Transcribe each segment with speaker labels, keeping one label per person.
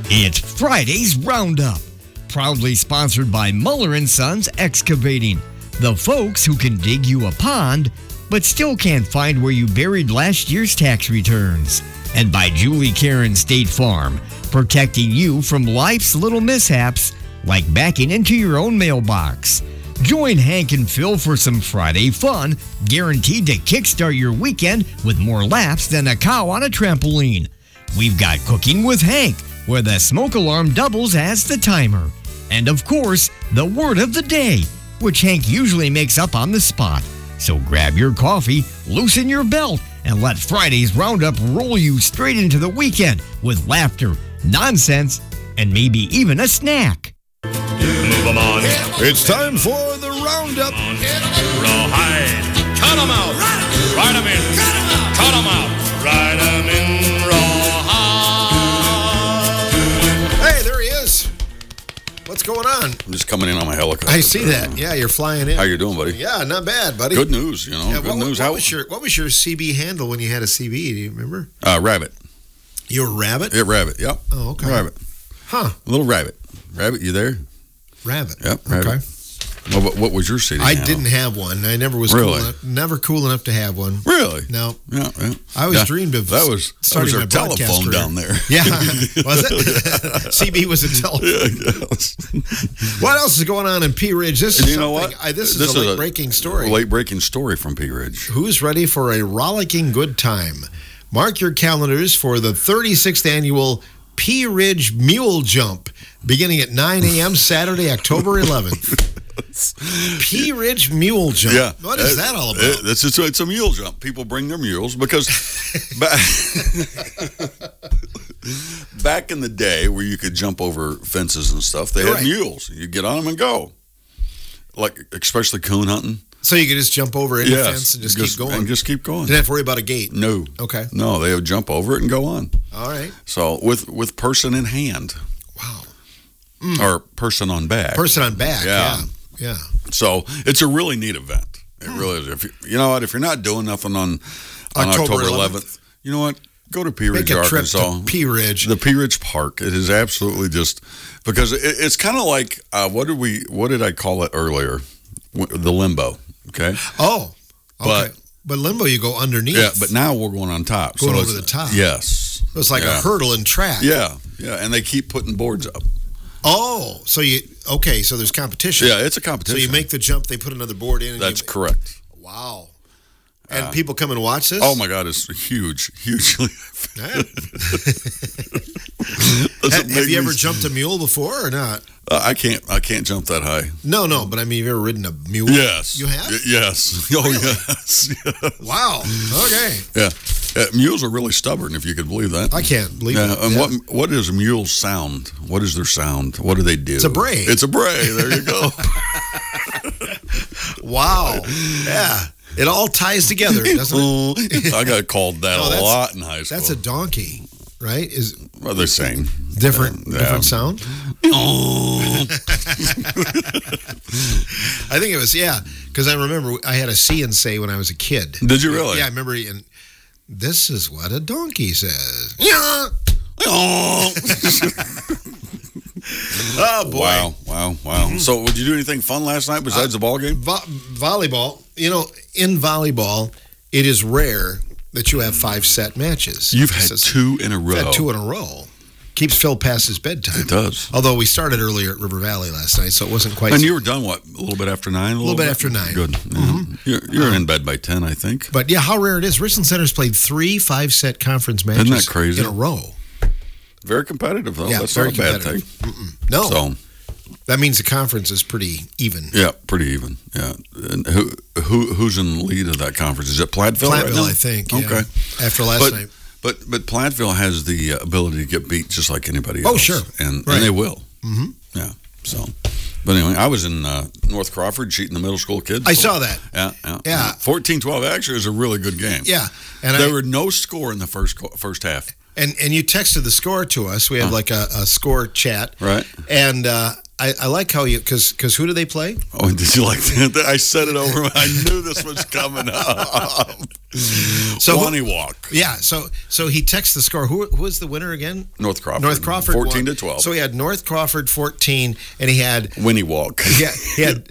Speaker 1: It's Friday's Roundup, proudly sponsored by Muller & Sons Excavating, the folks who can dig you a pond, but still can't find where you buried last year's tax returns. And by Julie Karen State Farm, protecting you from life's little mishaps, like backing into your own mailbox. Join Hank and Phil for some Friday fun, guaranteed to kickstart your weekend with more laughs than a cow on a trampoline. We've got Cooking with Hank, where the smoke alarm doubles as the timer. And of course, the word of the day, which Hank usually makes up on the spot. So grab your coffee, loosen your belt, and let Friday's Roundup roll you straight into the weekend with laughter, nonsense, and maybe even a snack.
Speaker 2: Move 'em on.
Speaker 3: It's time for the Roundup.
Speaker 2: Rawhide. Cut 'em out. Ride 'em in. Cut 'em out. Ride 'em in rawhide.
Speaker 3: Hey, there he is. What's going on?
Speaker 4: I'm just coming in on my helicopter.
Speaker 3: I see that. Yeah, you're flying in.
Speaker 4: How you doing, buddy?
Speaker 3: Yeah, not bad, buddy.
Speaker 4: Good news,
Speaker 3: Yeah,
Speaker 4: Good news.
Speaker 3: What was your CB handle when you had a CB? Do you remember?
Speaker 4: Rabbit.
Speaker 3: You were Rabbit?
Speaker 4: Yeah, Rabbit. Yep.
Speaker 3: Oh, okay.
Speaker 4: Rabbit.
Speaker 3: Huh.
Speaker 4: A little Rabbit. Rabbit, you there?
Speaker 3: Rabbit.
Speaker 4: Yep. Rabbit.
Speaker 3: Okay.
Speaker 4: What was your CD?
Speaker 3: I didn't have one. I never was
Speaker 4: Really?
Speaker 3: cool enough to have one.
Speaker 4: Really?
Speaker 3: No.
Speaker 4: Yeah.
Speaker 3: I always dreamed of
Speaker 4: that was
Speaker 3: starting
Speaker 4: our
Speaker 3: my broadcast
Speaker 4: telephone
Speaker 3: career.
Speaker 4: down there.
Speaker 3: Yeah. Was it? CB was a telephone.
Speaker 4: Yes.
Speaker 3: What else is going on in Pea Ridge? This is
Speaker 4: You know what?
Speaker 3: This is a late-breaking story.
Speaker 4: Late-breaking story from Pea Ridge.
Speaker 3: Who's ready for a rollicking good time? Mark your calendars for the 36th annual Pea Ridge Mule Jump, beginning at 9 a.m. Saturday, October 11th. Pea Ridge Mule Jump.
Speaker 4: Yeah.
Speaker 3: What is that all about?
Speaker 4: It's a mule jump. People bring their mules because back in the day where you could jump over fences and stuff, they had mules. You get on them and go. Like, especially coon hunting.
Speaker 3: So you could just jump over any fence and just keep going?
Speaker 4: And just keep going.
Speaker 3: Didn't have to worry about a gate?
Speaker 4: No.
Speaker 3: Okay.
Speaker 4: No, they would jump over it and go on.
Speaker 3: All right.
Speaker 4: So with person in hand.
Speaker 3: Wow.
Speaker 4: Or person on back.
Speaker 3: Person on back. Yeah.
Speaker 4: So it's a really neat event. It really is. If you know what, if you're not doing nothing on October 11th, you know what? Go to Pea Ridge,
Speaker 3: Make a trip
Speaker 4: Arkansas.
Speaker 3: to Pea Ridge.
Speaker 4: The Pea Ridge Park. It is absolutely just because it's kind of like what did I call it earlier? The limbo. Okay.
Speaker 3: Oh. Okay. But limbo, you go underneath.
Speaker 4: Yeah, but now we're going on top.
Speaker 3: Going over the top.
Speaker 4: Yes.
Speaker 3: It's like a hurdle and track.
Speaker 4: Yeah, and they keep putting boards up.
Speaker 3: Oh, so there's competition.
Speaker 4: Yeah, it's a competition.
Speaker 3: So you make the jump, they put another board in.
Speaker 4: That's correct.
Speaker 3: Wow. And people come and watch this?
Speaker 4: Oh my God, it's hugely.
Speaker 3: Have you ever jumped a mule before or not?
Speaker 4: I can't jump that high.
Speaker 3: No, but I mean, have you ever ridden a mule?
Speaker 4: Yes.
Speaker 3: You have?
Speaker 4: Yes. Oh,
Speaker 3: Really?
Speaker 4: yes.
Speaker 3: Wow. Okay.
Speaker 4: Yeah. Mules are really stubborn, if you could believe that.
Speaker 3: I can't believe it.
Speaker 4: And what is a mule's sound? What is their sound? What do they do?
Speaker 3: It's a bray.
Speaker 4: It's a bray. There you go.
Speaker 3: Wow. Yeah. It all ties together, doesn't it?
Speaker 4: I got called that a lot in high school.
Speaker 3: That's a donkey, right?
Speaker 4: Well, they're same.
Speaker 3: Different sound? I think it was, because I remember I had a see and say when I was a kid.
Speaker 4: Did you really?
Speaker 3: Yeah, I remember, and this is what a donkey says. Yeah. Oh, boy.
Speaker 4: Wow. So, would you do anything fun last night besides the ball game?
Speaker 3: Volleyball. You know, in volleyball, it is rare that you have 5-set matches.
Speaker 4: You've had 2 in a row.
Speaker 3: I've had 2 in a row. Keeps Phil past his bedtime.
Speaker 4: It does.
Speaker 3: Although we started earlier at River Valley last night, so it wasn't quite.
Speaker 4: And you were done, a little bit after 9?
Speaker 3: A little bit after 9.
Speaker 4: Good. Mm-hmm. You're in bed by 10, I think.
Speaker 3: But yeah, how rare it is. Richland Center's played 3 5-set conference matches.
Speaker 4: Isn't that crazy?
Speaker 3: In a row.
Speaker 4: Very competitive, though.
Speaker 3: Yeah,
Speaker 4: that's
Speaker 3: very
Speaker 4: not a bad
Speaker 3: competitive.
Speaker 4: thing.
Speaker 3: No.
Speaker 4: So,
Speaker 3: that means the conference is pretty even.
Speaker 4: Yeah, pretty even. Yeah. And who's in the lead of that conference? Is it Platteville?
Speaker 3: Platteville,
Speaker 4: right now?
Speaker 3: I think. Yeah.
Speaker 4: Okay.
Speaker 3: After last night.
Speaker 4: But Platteville has the ability to get beat just like anybody else.
Speaker 3: Oh, sure.
Speaker 4: And they will. Mm-hmm. Yeah. So, but anyway, I was in North Crawford cheating the middle school kids.
Speaker 3: I saw that.
Speaker 4: Yeah. 14-12 actually is a really good game.
Speaker 3: Yeah. And
Speaker 4: there were no score in the first half.
Speaker 3: And you texted the score to us. We have like a score chat.
Speaker 4: Right.
Speaker 3: And I like how you, because who do they play?
Speaker 4: Oh, did you like that? I said it over. I knew this was coming up.
Speaker 3: So
Speaker 4: Wani Walk.
Speaker 3: Yeah, so he texts the score. Who was the winner again?
Speaker 4: North Crawford.
Speaker 3: North Crawford
Speaker 4: 14
Speaker 3: won.
Speaker 4: to 12.
Speaker 3: So he had North Crawford 14, and he had
Speaker 4: Winnie Walk.
Speaker 3: he had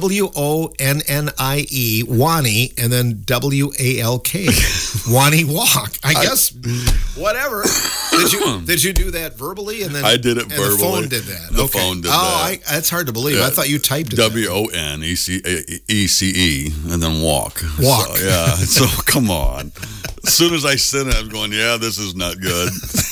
Speaker 3: WONNIE Wani, and then WALK Wani Walk. I guess whatever. Did you do that verbally? And then
Speaker 4: I did it verbally.
Speaker 3: The phone did that.
Speaker 4: The phone did that.
Speaker 3: That's hard to believe. I thought you typed it.
Speaker 4: WONECE and then walk.
Speaker 3: Walk.
Speaker 4: So, yeah. So come on. As soon as I sent it, I was going, yeah, this is not good.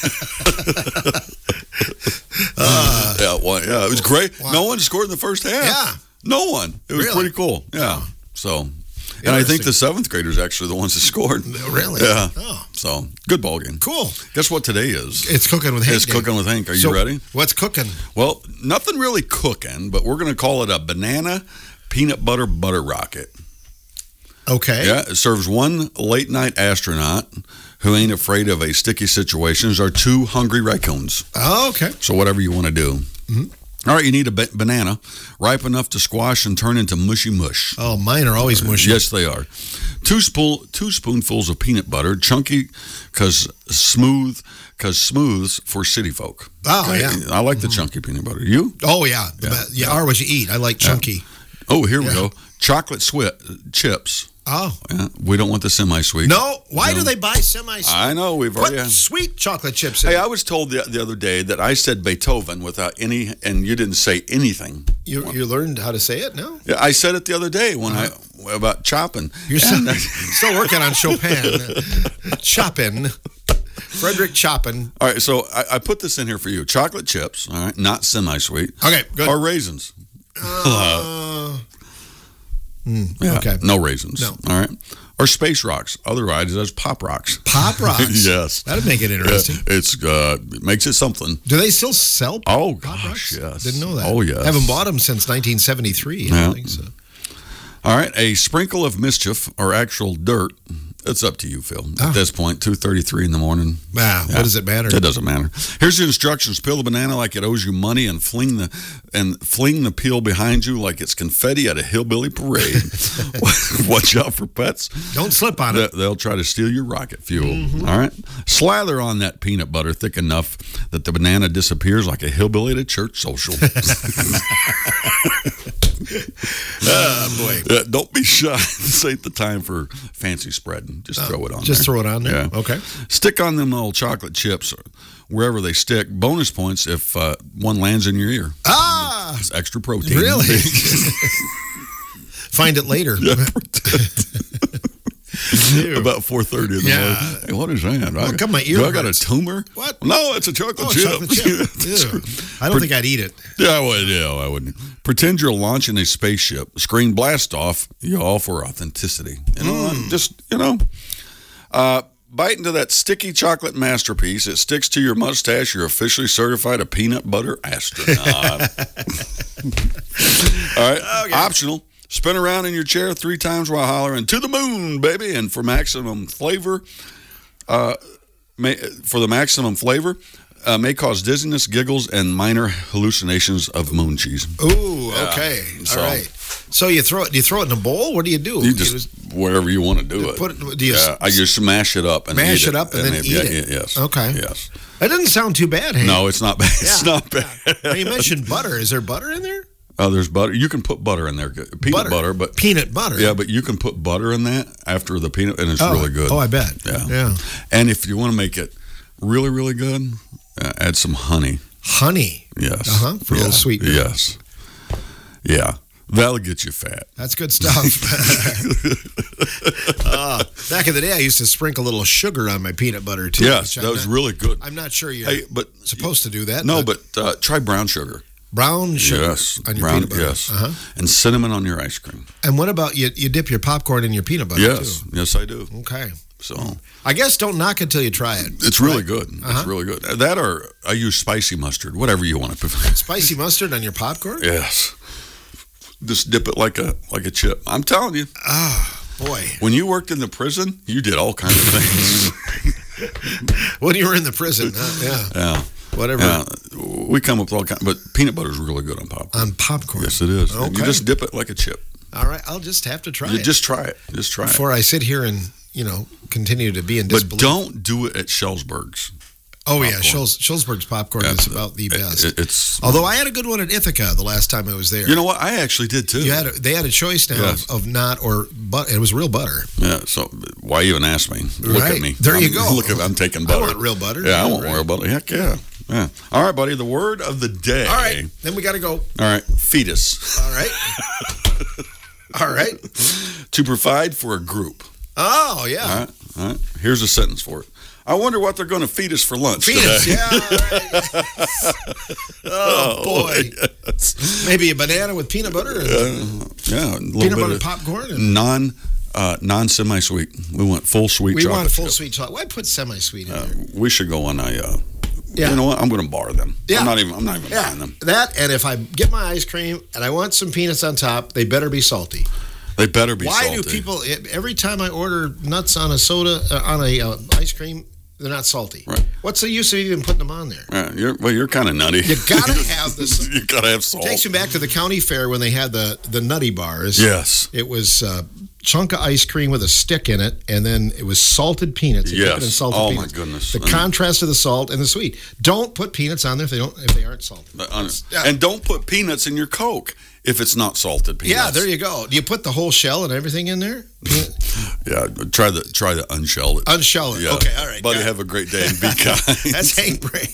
Speaker 4: It was great.
Speaker 3: Wow.
Speaker 4: No one scored in the first half.
Speaker 3: Yeah.
Speaker 4: No one. It was
Speaker 3: Really?
Speaker 4: pretty cool. Yeah. So, and I think the 7th graders actually the ones that scored.
Speaker 3: Really?
Speaker 4: Yeah.
Speaker 3: Oh.
Speaker 4: So, good ball game.
Speaker 3: Cool.
Speaker 4: Guess what today is?
Speaker 3: It's Cooking with Hank.
Speaker 4: It's Cooking with Hank. Are you ready?
Speaker 3: What's cooking?
Speaker 4: Well, nothing really cooking, but we're going to call it a banana peanut butter rocket.
Speaker 3: Okay.
Speaker 4: Yeah, it serves one late night astronaut who ain't afraid of a sticky situations or 2 hungry raccoons.
Speaker 3: Oh, okay.
Speaker 4: So whatever you want to do.
Speaker 3: Mm-hmm.
Speaker 4: All right, you need a banana ripe enough to squash and turn into mushy mush.
Speaker 3: Oh, mine are always mushy.
Speaker 4: Yes, they are. 2 spoonfuls of peanut butter, chunky because smooths for city folk.
Speaker 3: Oh,
Speaker 4: Okay?
Speaker 3: yeah.
Speaker 4: I like the chunky peanut butter. You?
Speaker 3: Oh, yeah.
Speaker 4: Yeah.
Speaker 3: Are what you eat. I like chunky.
Speaker 4: Oh, here we go. Chocolate chips.
Speaker 3: Oh.
Speaker 4: Yeah, we don't want the semi-sweet.
Speaker 3: No. Why do they buy semi-sweet?
Speaker 4: I know. We've already
Speaker 3: Put
Speaker 4: had.
Speaker 3: sweet chocolate chips in
Speaker 4: Hey,
Speaker 3: it.
Speaker 4: I was told the other day that I said Beethoven without any, and you didn't say anything.
Speaker 3: You learned how to say it now?
Speaker 4: Yeah, I said it the other day when about chopping.
Speaker 3: You're still working on Chopin. Chopin. Frederick Chopin.
Speaker 4: All right, so I put this in here for you. Chocolate chips, all right, not semi-sweet.
Speaker 3: Okay, good.
Speaker 4: Or raisins.
Speaker 3: Okay.
Speaker 4: No raisins.
Speaker 3: No.
Speaker 4: All right. Or space rocks. Otherwise, there's pop rocks.
Speaker 3: Pop rocks.
Speaker 4: Yes.
Speaker 3: That'd make it interesting.
Speaker 4: It makes it something.
Speaker 3: Do they still sell
Speaker 4: Oh,
Speaker 3: Pop
Speaker 4: gosh,
Speaker 3: Rocks?
Speaker 4: yes.
Speaker 3: Didn't know that.
Speaker 4: Oh, yes.
Speaker 3: Haven't bought them since 1973. I
Speaker 4: Yeah.
Speaker 3: don't think so.
Speaker 4: All right, a sprinkle of mischief or actual dirt. It's up to you, Phil. At this point, 2:33 in the morning.
Speaker 3: Wow, what does it matter?
Speaker 4: It doesn't matter. Here's the instructions: peel the banana like it owes you money, and fling the peel behind you like it's confetti at a hillbilly parade. Watch out for pets.
Speaker 3: Don't slip on it.
Speaker 4: They'll try to steal your rocket fuel. All right, slather on that peanut butter thick enough that the banana disappears like a hillbilly at a church social.
Speaker 3: Oh, boy.
Speaker 4: Don't be shy. This ain't the time for fancy spreading. Just throw it on
Speaker 3: Just
Speaker 4: there.
Speaker 3: throw it on there?
Speaker 4: Yeah.
Speaker 3: Okay.
Speaker 4: Stick on them old chocolate chips wherever they stick. Bonus points if one lands in your ear.
Speaker 3: Ah!
Speaker 4: It's extra protein.
Speaker 3: Really? Find it later.
Speaker 4: About 4:30 in the morning. Hey, what is that?
Speaker 3: Well, come my ear
Speaker 4: Do I got a
Speaker 3: hurts.
Speaker 4: tumor?
Speaker 3: What?
Speaker 4: No, it's a chocolate chip.
Speaker 3: Chocolate chip. Ew. I don't think I'd eat it.
Speaker 4: Yeah, I wouldn't. Pretend you're launching a spaceship. Screen blast off. You all for authenticity. You know, bite into that sticky chocolate masterpiece. It sticks to your mustache. You're officially certified a peanut butter astronaut. All right. Okay. Optional. Spin around in your chair 3 times while hollering, "To the moon, baby!" And for maximum flavor, may cause dizziness, giggles, and minor hallucinations of moon cheese.
Speaker 3: Ooh, okay.
Speaker 4: So-
Speaker 3: All right. So you throw it in a bowl? What do you do?
Speaker 4: You just wherever you want to do it. I just smash it up and
Speaker 3: mash
Speaker 4: eat
Speaker 3: it up and then eat it.
Speaker 4: Yes.
Speaker 3: Okay.
Speaker 4: Yes.
Speaker 3: That doesn't sound too bad, Hank.
Speaker 4: No, it's not bad. It's not bad.
Speaker 3: Now, you mentioned butter. Is there butter in there?
Speaker 4: Oh, there's butter. You can put butter in there. Peanut butter, but
Speaker 3: peanut butter.
Speaker 4: Yeah, but you can put butter in that after the peanut, and it's really good.
Speaker 3: Oh, I bet.
Speaker 4: Yeah. And if you want to make it really, really good, add some honey.
Speaker 3: Honey.
Speaker 4: Yes.
Speaker 3: For a little sweetener.
Speaker 4: Yes. Yeah. That'll get you fat.
Speaker 3: That's good stuff. Back in the day, I used to sprinkle a little sugar on my peanut butter, too.
Speaker 4: Yes, that was really good.
Speaker 3: I'm not sure you're supposed to do that.
Speaker 4: No, but try brown sugar.
Speaker 3: Brown sugar on your peanut butter.
Speaker 4: Yes. And cinnamon on your ice cream.
Speaker 3: And what about you dip your popcorn in your peanut butter,
Speaker 4: Yes.
Speaker 3: too?
Speaker 4: Yes, I do.
Speaker 3: Okay.
Speaker 4: So
Speaker 3: I guess don't knock it till you try it.
Speaker 4: it's really good. It's really good. That or I use spicy mustard, whatever you want to put.
Speaker 3: Spicy mustard on your popcorn?
Speaker 4: Yes. Just dip it like a chip. I'm telling you.
Speaker 3: Oh, boy.
Speaker 4: When you worked in the prison, you did all kinds of things.
Speaker 3: When you were in the prison,
Speaker 4: Yeah.
Speaker 3: Whatever.
Speaker 4: Yeah. We come up with all kinds, but peanut butter is really good on popcorn.
Speaker 3: On popcorn?
Speaker 4: Yes, it is.
Speaker 3: Okay.
Speaker 4: You just dip it like a chip.
Speaker 3: All right. I'll just have to try it.
Speaker 4: Just try it. Just try
Speaker 3: Before I sit here and, continue to be in
Speaker 4: But
Speaker 3: disbelief.
Speaker 4: don't do it at Schellsberg's.
Speaker 3: Oh, yeah.
Speaker 4: popcorn.
Speaker 3: Schulzberg's popcorn is about the best.
Speaker 4: It's
Speaker 3: Although I had a good one at Ithaca the last time I was there.
Speaker 4: You know what? I actually did too.
Speaker 3: They had a choice now
Speaker 4: Yes.
Speaker 3: of not or but it was real butter.
Speaker 4: Yeah. So why even ask me? Look
Speaker 3: Right.
Speaker 4: at me.
Speaker 3: There you go.
Speaker 4: I'm taking
Speaker 3: I
Speaker 4: butter.
Speaker 3: want real butter.
Speaker 4: Yeah, I want
Speaker 3: Right.
Speaker 4: real butter. Heck yeah. Yeah. All right, buddy. The word of the day.
Speaker 3: All right. Then we got to go.
Speaker 4: All right. Fetus.
Speaker 3: All right. All right.
Speaker 4: To provide for a group.
Speaker 3: Oh, yeah.
Speaker 4: All right. All right. Here's a sentence for it. I wonder what they're going to feed us for lunch
Speaker 3: Fetus,
Speaker 4: today.
Speaker 3: yeah. Right. Oh, boy.
Speaker 4: Yes.
Speaker 3: Maybe a banana with peanut butter and
Speaker 4: Yeah. A little
Speaker 3: peanut
Speaker 4: bit
Speaker 3: butter
Speaker 4: of
Speaker 3: popcorn. And
Speaker 4: non semi-sweet. We want full sweet
Speaker 3: we
Speaker 4: chocolate.
Speaker 3: want full sweet chocolate. Why put semi-sweet in there?
Speaker 4: We should go on a.
Speaker 3: Yeah.
Speaker 4: You know what? I'm going to bar them.
Speaker 3: Yeah.
Speaker 4: I'm not even
Speaker 3: Yeah,
Speaker 4: buying them.
Speaker 3: that, and if I get my ice cream and I want some peanuts on top, they better be salty.
Speaker 4: They better be
Speaker 3: Why
Speaker 4: salty.
Speaker 3: do people, every time I order nuts on a soda, on a ice cream, they're not salty?
Speaker 4: Right.
Speaker 3: What's the use of even putting them on there?
Speaker 4: You're kind of nutty.
Speaker 3: You gotta have this.
Speaker 4: You got to have salt.
Speaker 3: Takes me back to the county fair when they had the nutty bars.
Speaker 4: Yes.
Speaker 3: It was a chunk of ice cream with a stick in it, and then it was salted peanuts. You dip it in
Speaker 4: Yes.
Speaker 3: salted
Speaker 4: Oh, my
Speaker 3: peanuts.
Speaker 4: goodness.
Speaker 3: The contrast of the salt and the sweet. Don't put peanuts on there if they aren't salted. Yeah.
Speaker 4: And don't put peanuts in your Coke if it's not salted peanuts.
Speaker 3: Yeah, there you go. Do you put the whole shell and everything in there?
Speaker 4: Yeah, try the unshelled it.
Speaker 3: Unshell it.
Speaker 4: Yeah.
Speaker 3: Okay, all right.
Speaker 4: Buddy,
Speaker 3: got it.
Speaker 4: have a great day and be kind.
Speaker 3: That's Hank Bray.